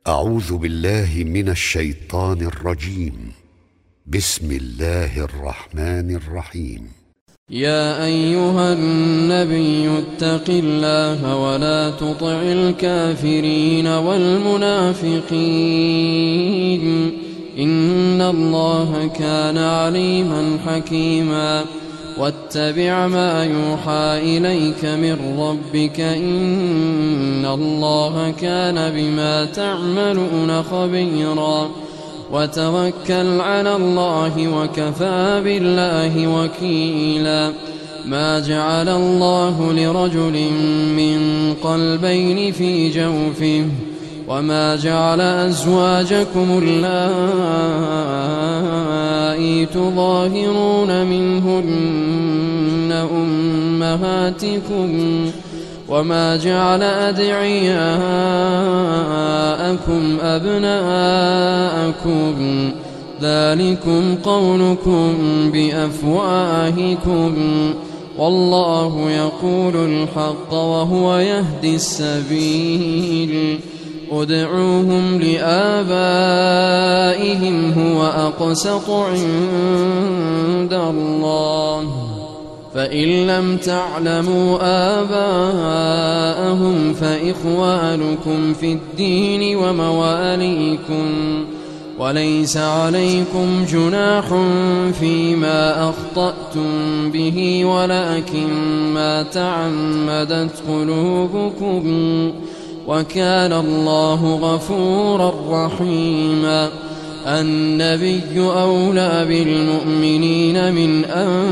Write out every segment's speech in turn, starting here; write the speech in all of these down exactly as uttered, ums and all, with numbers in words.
أعوذ بالله من الشيطان الرجيم. بسم الله الرحمن الرحيم. يا أيها النبي اتق الله ولا تطع الكافرين والمنافقين إن الله كان عليما حكيما واتبع ما يوحى إليك من ربك إن الله كان بما تعملون خبيرا وتوكل على الله وكفى بالله وكيلا ما جعل الله لرجل من قلبين في جوفه وما جعل أزواجكم اللائي تظاهرون منهن أمهاتكم وما جعل أدعياءكم أبناءكم ذلكم قولكم بأفواهكم والله يقول الحق وهو يهدي السبيل ادعوهم لآبائهم هو أقسط عند الله فإن لم تعلموا آباءهم فإخوانكم في الدين ومواليكم وليس عليكم جناح فيما أخطأتم به ولكن ما تعمدت قلوبكم وكان الله غفورا رحيما النبي أولى بالمؤمنين من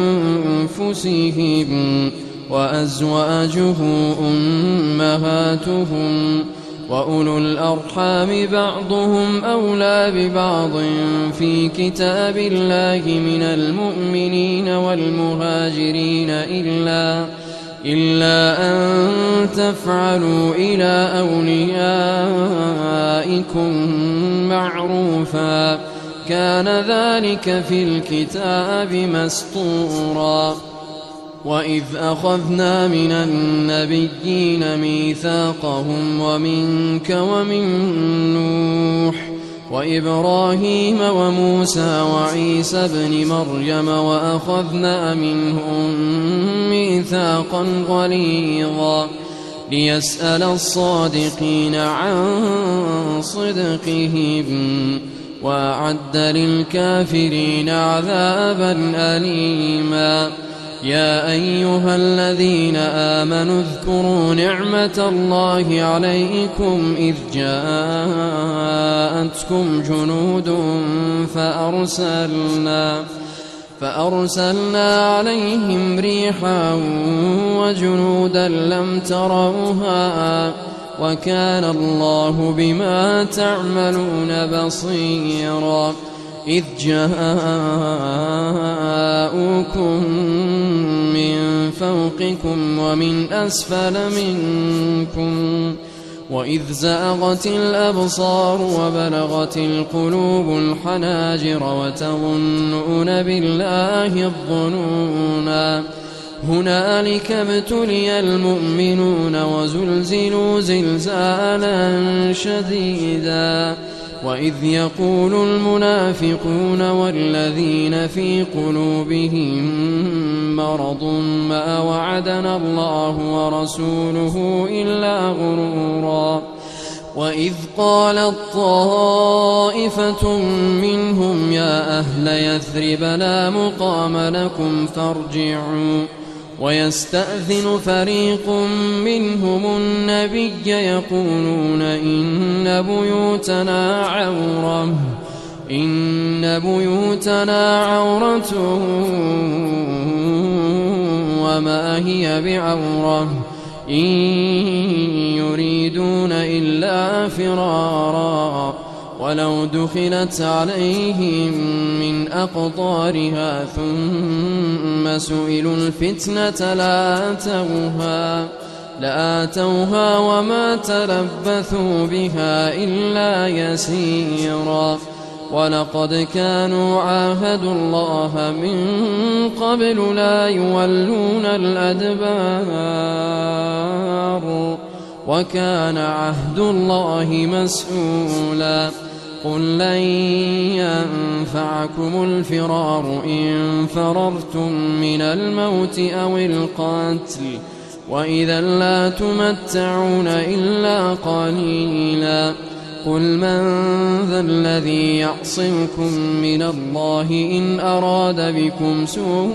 أنفسهم وأزواجه أمهاتهم وأولو الأرحام بعضهم أولى ببعض في كتاب الله من المؤمنين والمهاجرين إلا إلا أن تفعلوا إلى أوليائكم معروفا كان ذلك في الكتاب مسطورا وإذ أخذنا من النبيين ميثاقهم ومنك ومن نوح وإبراهيم وموسى وعيسى ابن مريم وأخذنا منهم ميثاقا غليظا ليسأل الصادقين عن صدقهم وأعد للكافرين عذابا أليما يا أيها الذين آمنوا اذكروا نعمة الله عليكم إذ جاءتكم جنود فأرسلنا فأرسلنا عليهم ريحا وجنودا لم تروها وكان الله بما تعملون بصيرا إذ جاءوكم من فوقكم ومن أسفل منكم وإذ زاغت الأبصار وبلغت القلوب الحناجر وتظنون بالله الظنونا هنالك ابتلي المؤمنون وزلزلوا زلزالا شديدا وإذ يقول المنافقون والذين في قلوبهم مرض ما وعدنا الله ورسوله إلا غرورا وإذ قالت طائفة منهم يا أهل يثرب لا مقام لكم فارجعوا ويستأذن فريق منهم النبي يقولون إن بيوتنا عورة إن بيوتنا عورة وما هي بعورة إن يريدون إلا فرارا ولو دخلت عليهم من أقطارها ثم سئلوا الفتنة لآتوها لآتوها وما تلبثوا بها إلا يسيرا ولقد كانوا عاهدوا الله من قبل لا يولون الأدبار وكان عهد الله مسؤولا قل لن ينفعكم الفرار إن فررتم من الموت أو القتل وإذا لا تمتعون إلا قليلا قل من ذا الذي يعصمكم من الله إن أراد بكم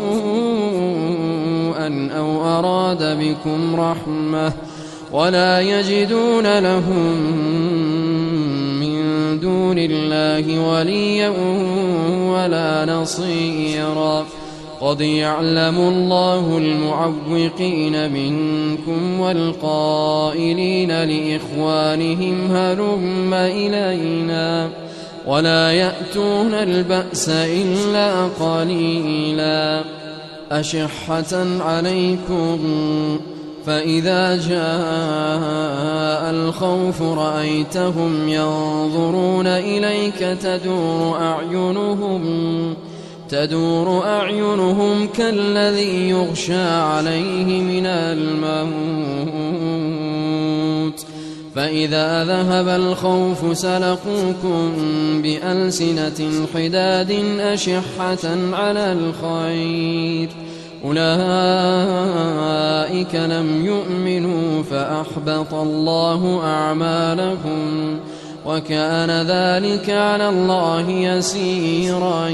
سوءا أو أراد بكم رحمة ولا يجدون لهم من دون الله وليا ولا نصيرا قد يعلم الله المعوقين منكم والقائلين لإخوانهم هلم إلينا ولا يأتون البأس إلا قليلا أشحة عليكم فإذا جاء الخوف رأيتهم ينظرون إليك تدور أعينهم تدور أعينهم كالذي يغشى عليه من الموت فإذا ذهب الخوف سلقوكم بألسنة حداد أشحة على الخير أولئك لم يؤمنوا فأحبط الله أعمالهم وكان ذلك على الله يسيرا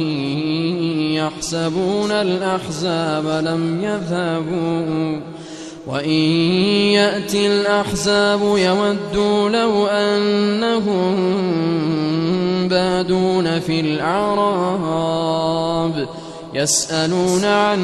يحسبون الأحزاب لم يذهبوا وإن يأتي الأحزاب يودوا لو أنهم بادون في الأعراب يسألون عن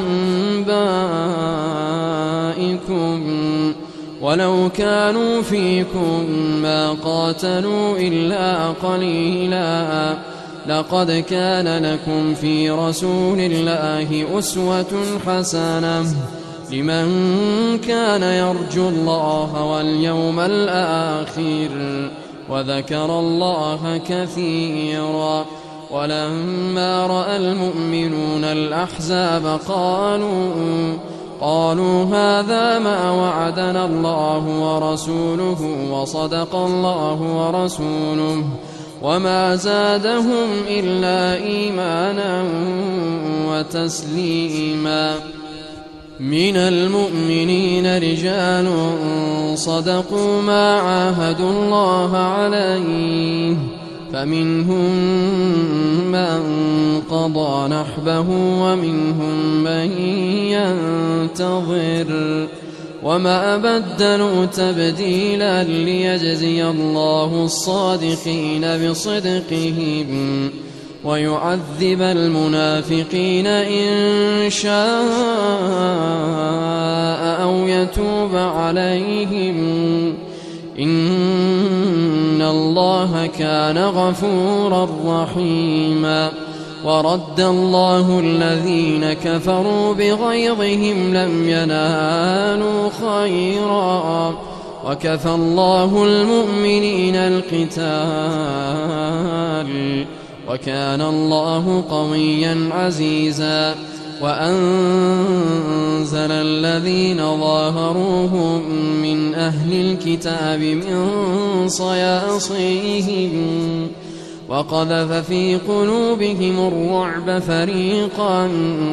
أنبائكم ولو كانوا فيكم ما قاتلوا إلا قليلا لقد كان لكم في رسول الله أسوة حسنة لمن كان يرجو الله واليوم الآخر وذكر الله كثيرا ولما رأى المؤمنون الأحزاب قالوا قالوا هذا ما وعدنا الله ورسوله وصدق الله ورسوله وما زادهم إلا إيمانا وتسليما من المؤمنين رجال صدقوا ما عاهدوا الله عليه فمنهم من قضى نحبه ومنهم من ينتظر وما بدلوا تبديلا ليجزي الله الصادقين بصدقهم ويعذب المنافقين إن شاء أو يتوب عليهم إن الله كان غفورا رحيما ورد الله الذين كفروا بغيظهم لم ينالوا خيرا وكفى الله المؤمنين القتال وكان الله قويا عزيزا وأنزل الذين ظاهروهم من أهل الكتاب من صياصيهم وقذف في قلوبهم الرعب فريقا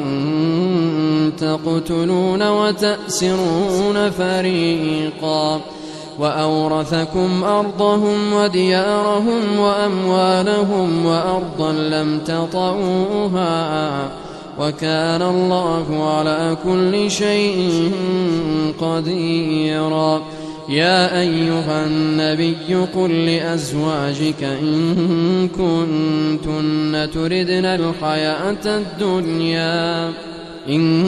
تقتلون وتأسرون فريقا وأورثكم أرضهم وديارهم وأموالهم وأرضا لم تطئوها وكان الله على كل شيء قديرا يا أيها النبي قل لأزواجك إن كنتن تردن الحياة الدنيا إن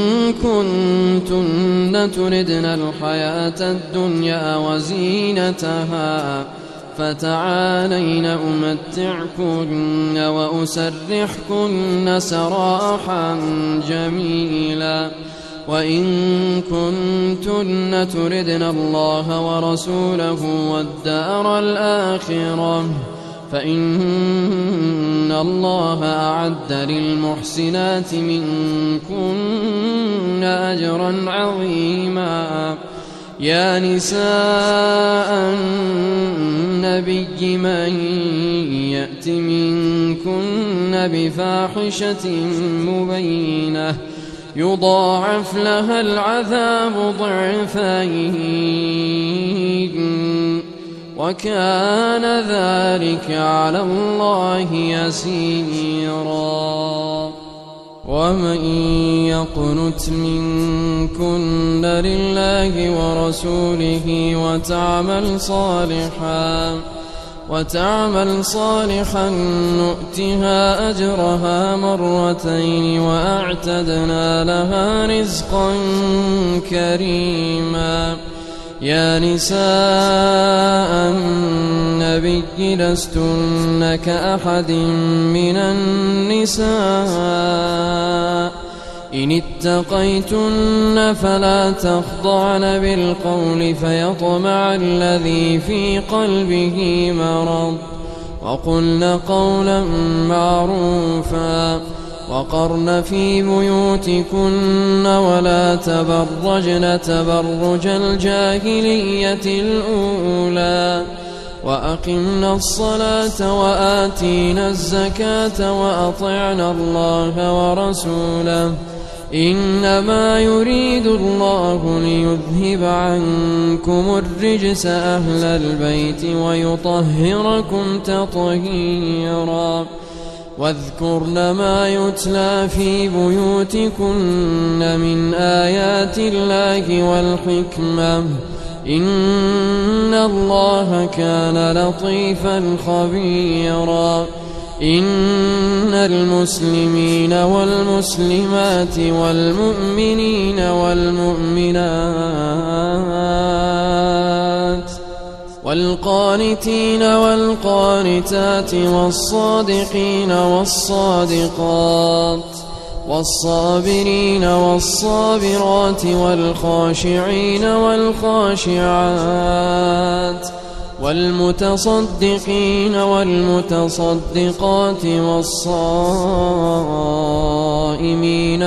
كنتن تردن الحياة الدنيا وزينتها فتعالين أمتعكن وأسرحكن سراحا جميلا وإن كنتن تردن الله ورسوله والدار الآخرة فإن الله أعد للمحسنات منكن أجرا عظيما يا نساء النبي من يأت منكن بفاحشة مبينة يضاعف لها العذاب ضعفين وكان ذلك على الله يسيرا. ومن يقنت منكن لله ورسوله وتعمل صالحا وتعمل صالحا نؤتها أجرها مرتين وأعتدنا لها رزقا كريما. يا نساء النبي لستن كأحد من النساء إن اتقيتن فلا تخضعن بالقول فيطمع الذي في قلبه مرض وقلن قولا معروفا وقرن في بيوتكن ولا تبرجن تبرج الجاهلية الأولى وأقمنا الصلاة وآتينا الزكاة وأطعنا الله ورسوله إنما يريد الله ليذهب عنكم الرجس أهل البيت ويطهركم تطهيرا. واذكرن ما يتلى في بيوتكن من آيات الله والحكمة إن الله كان لطيفا خبيرا. إن المسلمين والمسلمات والمؤمنين والمؤمنات والقانتين والقانتات والصادقين والصادقات والصابرين والصابرات والخاشعين والخاشعات والمتصدقين والمتصدقات والصائمين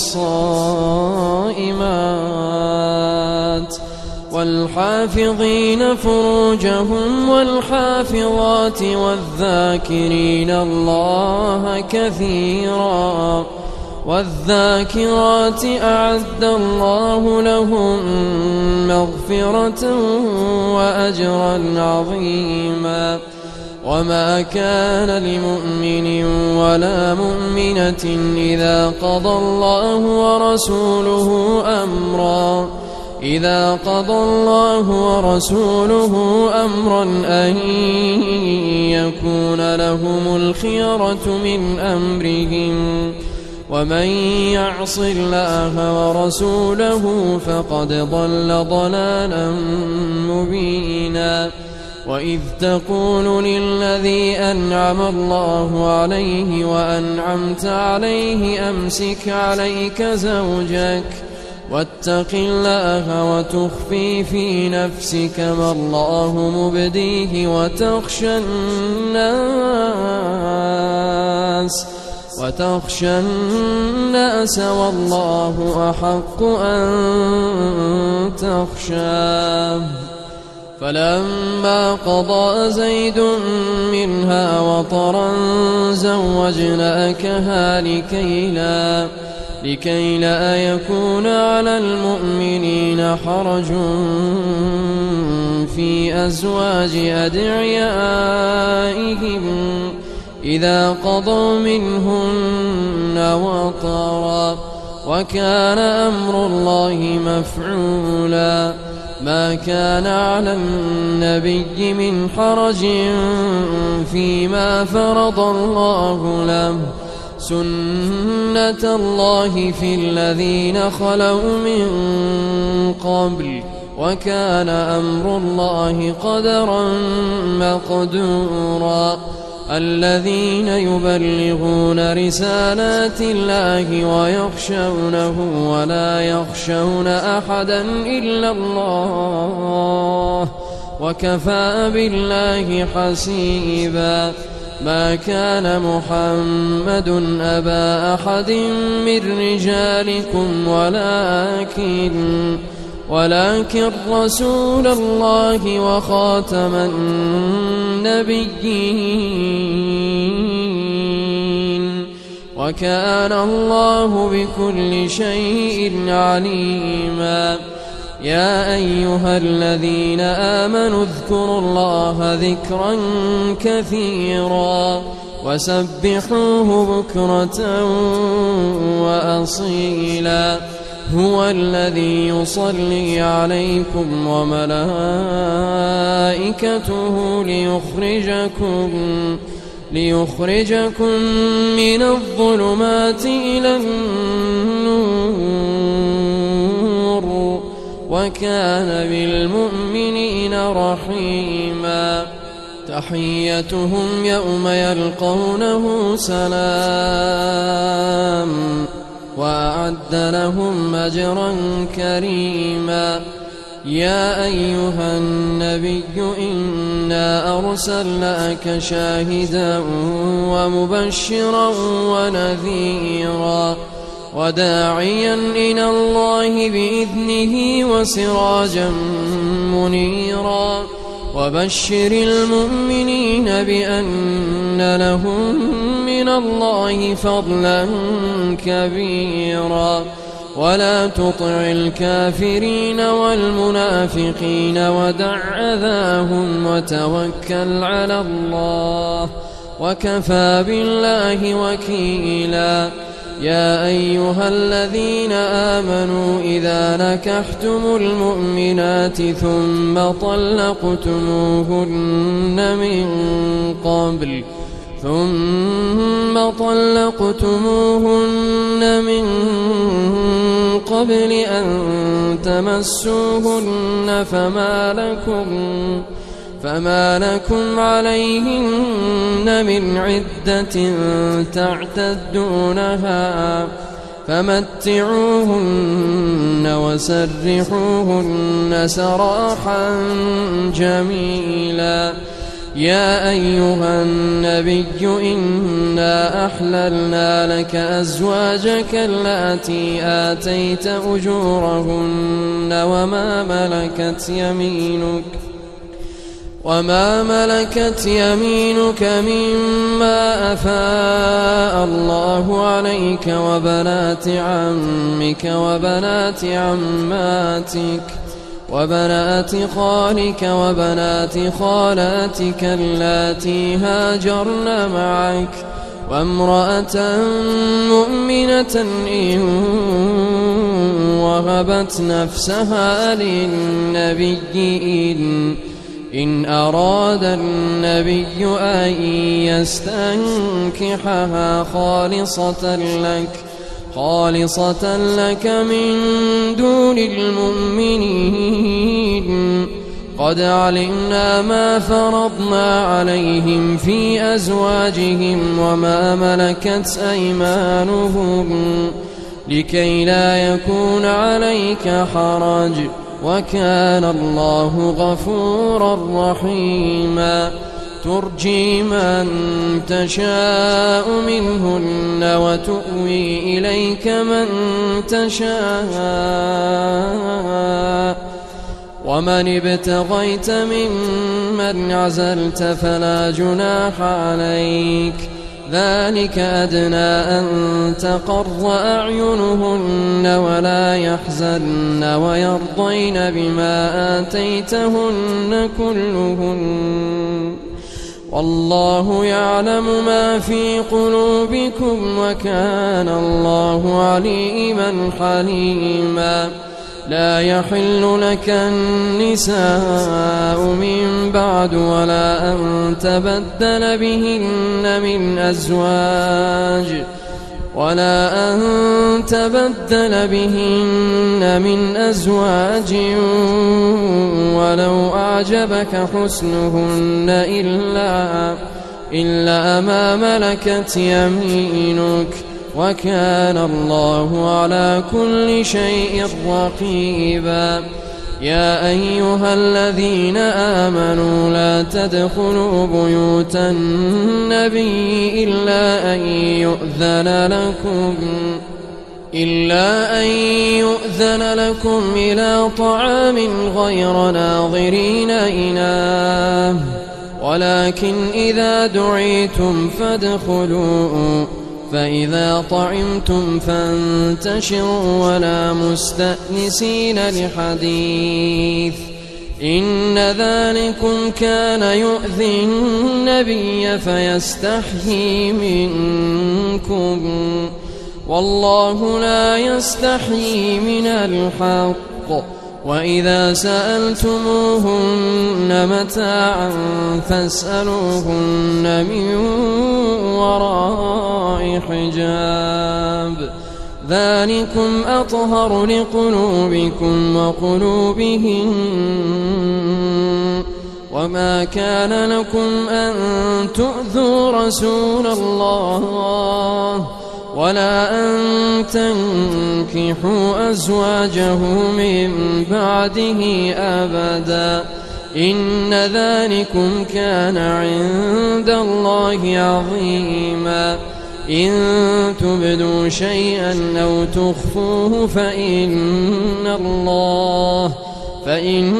والصائمات والحافظين فروجهم والحافظات والذاكرين الله كثيرا والذاكرات أعد الله لهم مغفرة وأجرا عظيما. وما كان لمؤمن ولا مؤمنة إذا قضى الله ورسوله أمرا إذا قضى الله ورسوله أمرا أن يكون لهم الخيرة من أمرهم ومن يعص الله ورسوله فقد ضل ضلالا مبينا. وإذ تقول للذي أنعم الله عليه وأنعمت عليه أمسك عليك زوجك واتق الله وتخفي في نفسك ما الله مبديه وتخشى الناس وتخشى الناس والله أحق أن تخشاه. فلما قضى زيد منها وطرا زوجناكها لكي لا لكي لا يكون على المؤمنين حرج في أزواج أدعيائهم إذا قضوا منهن وطرا وكان أمر الله مفعولا. ما كان على النبي من حرج فيما فرض الله له سنة الله في الذين خلوا من قبل وكان أمر الله قدرا مقدورا. الذين يبلغون رسالات الله ويخشونه ولا يخشون أحدا إلا الله وكفى بالله حسيبا. ما كان محمد أبا أحد من رجالكم ولكن ولكن رسول الله وخاتم النبيين وكان الله بكل شيء عليما. يا أيها الذين آمنوا اذكروا الله ذكرا كثيرا وسبحوه بكرة وأصيلا. هو الذي يصلي عليكم وملائكته ليخرجكم ليخرجكم من الظلمات إلى النور وكان بالمؤمنين رحيما. تحيتهم يوم يلقونه سلام وأعد لهم أجرا كريما. يا أيها النبي إنا أرسلناك شاهدا ومبشرا ونذيرا وداعيا إلى الله بإذنه وسراجا منيرا. وبشر المؤمنين بأن لهم من الله فضلا كبيرا. ولا تطع الكافرين والمنافقين ودع أذاهم وتوكل على الله وكفى بالله وكيلا. يا أيها الذين آمنوا إذا نكحتم المؤمنات ثم طلقتموهن من قبل ثم طلقتموهن من قبل أن تمسوهن فما لكم فما لكم عليهن من عدة تعتدونها فمتعوهن وسرحوهن سراحا جميلا. يا أيها النبي إنا أحللنا لك أزواجك اللاتي آتيت أجورهن وما ملكت يمينك وما ملكت يمينك مما أفاء الله عليك وبنات عمك وبنات عماتك وبنات خالك وبنات خالاتك اللاتي هاجرن معك وامرأة مؤمنة إن وهبت نفسها للنبي إن إن أراد النبي أن يستنكحها خالصة لك خالصة لك من دون المؤمنين. قد علمنا ما فرضنا عليهم في أزواجهم وما ملكت أيمانهم لكي لا يكون عليك حرج وكان الله غفورا رحيما. ترجي من تشاء منهن وتؤوي إليك من تشاء ومن ابتغيت ممن عزلت فلا جناح عليك. ذلك أدنى أن تقر أعينهن ولا يحزن ويرضين بما آتيتهن كلهن والله يعلم ما في قلوبكم وكان الله عليما حليما. لا يحل لك النساء من بعد ولا أن تبدل بهن من أزواج ولا أن تبدل بهن من أزواج ولو أعجبك حسنهن إلا إلا ما ملكت يمينك وكان الله على كل شيء رقيبا. يا أيها الذين آمنوا لا تدخلوا بيوت النبي إلا أن يؤذن لكم إلا أن يؤذن لكم إلى طعام غير ناظرين إناه ولكن إذا دعيتم فادخلوا فإذا طعمتم فانتشروا ولا مستأنسين لحديث إن ذلكم كان يؤذي النبي فيستحيي منكم والله لا يستحيي من الحق وإذا سألتموهن متاعا فاسألوهن من وراء حجاب ذلكم أطهر لقلوبكم وقلوبهم وما كان لكم أن تؤذوا رسول الله ولا أن تنكحوا أزواجه من بعده أبدا إن ذلكم كان عند الله عظيما إن تبدوا شيئا أو تخفوه فإن الله فإن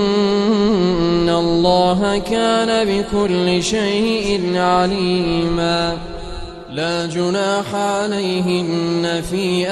الله كان بكل شيء عليما لا جناح عليهن في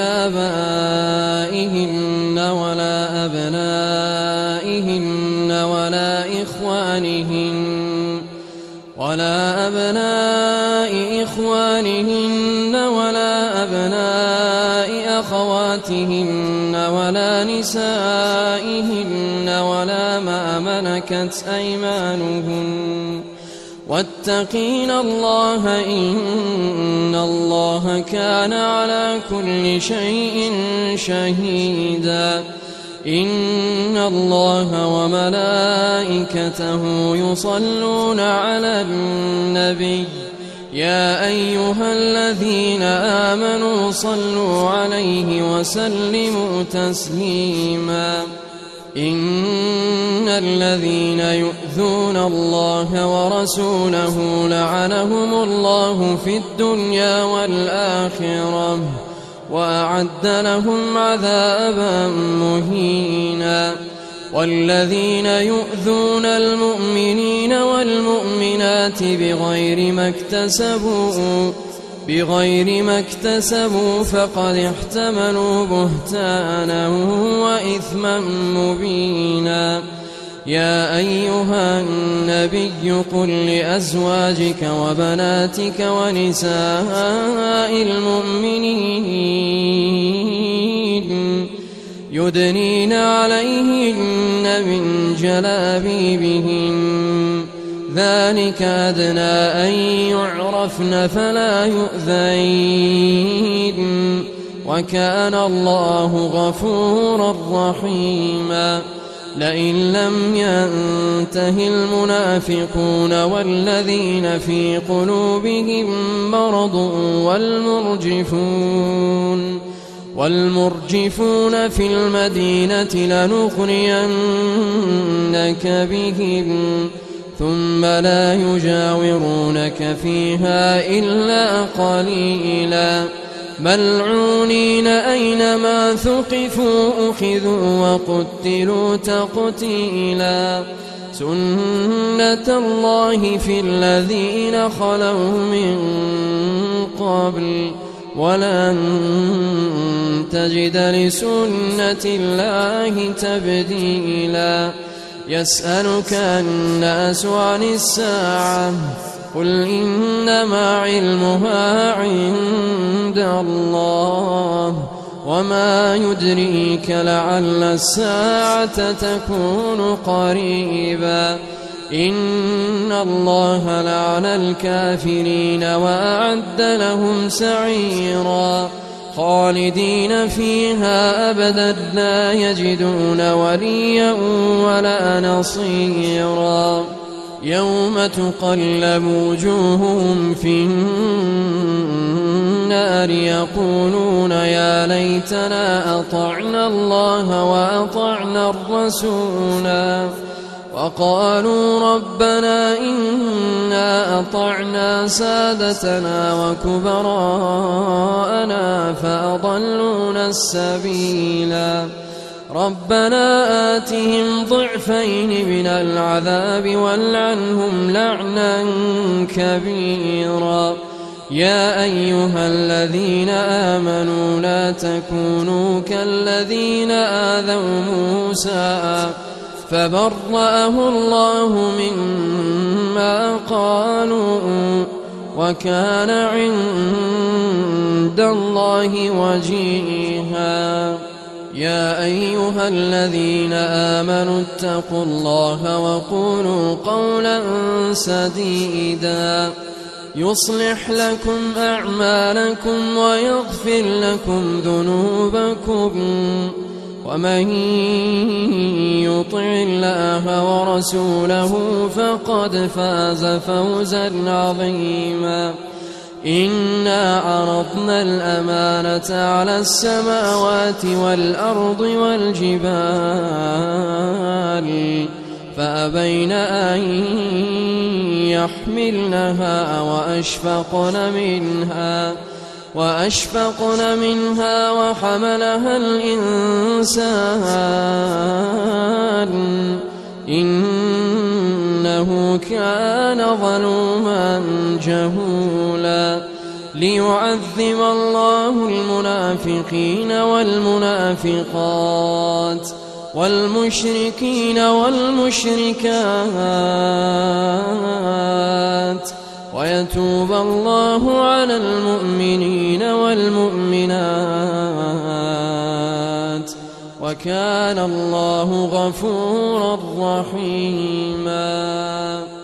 آبائهن ولا أبنائهن ولا إخوانهن ولا أبناء إخوانهن ولا أبناء أخواتهن ولا نسائهن ولا ما ملكت أيمانهن واتقين الله إن الله كان على كل شيء شهيدا إن الله وملائكته يصلون على النبي يا أيها الذين آمنوا صلوا عليه وسلموا تسليما إن الذين يؤذون الله ورسوله لعنهم الله في الدنيا والآخرة وأعد لهم عذابا مهينا والذين يؤذون المؤمنين والمؤمنات بغير ما اكتسبوا بغير ما اكتسبوا فقد احتملوا بهتانا وإثما مبينا يا أيها النبي قل لأزواجك وبناتك ونساء المؤمنين يدنين عليهن من جلابيبهن ذلك أدنى أن يعرفن فلا يؤذين وكان الله غفورا رحيما لئن لم ينته المنافقون والذين في قلوبهم مرض والمرجفون والمرجفون في المدينة لنغرينك بهم ثم لا يجاورونك فيها إلا قليلا ملعونين أينما ثقفوا أخذوا وقتلوا تقتيلا سنة الله في الذين خلوا من قبل ولن تجد لسنة الله تبديلا يسألك الناس عن الساعة قل إنما علمها عند الله وما يدريك لعل الساعة تكون قريبا إن الله لعن الكافرين وأعد لهم سعيرا خالدين فيها أبدا لا يجدون وليا ولا نصيرا يوم تقلب وجوههم في النار يقولون يا ليتنا أطعنا الله وأطعنا الرسولا وقالوا ربنا إنا أطعنا سادتنا وكبراءنا فأضلونا السبيلا ربنا آتهم ضعفين من العذاب والعنهم لعنا كبيرا يا أيها الذين آمنوا لا تكونوا كالذين آذوا موسى فبرأه الله مما قالوا وكان عند الله وجيها يا أيها الذين آمنوا اتقوا الله وقولوا قولا سديدا يصلح لكم أعمالكم ويغفر لكم ذنوبكم ومن يطع الله ورسوله فقد فاز فوزا عظيما إنا عرضنا الأمانة على السماوات والأرض والجبال فأبين أن يحملنها وأشفقن منها وأشفقن منها وحملها الإنسان إنه كان ظلوما جهولا ليعذب الله المنافقين والمنافقات والمشركين والمشركات ويتوب الله على المؤمنين والمؤمنات وكان الله غفورا رحيما.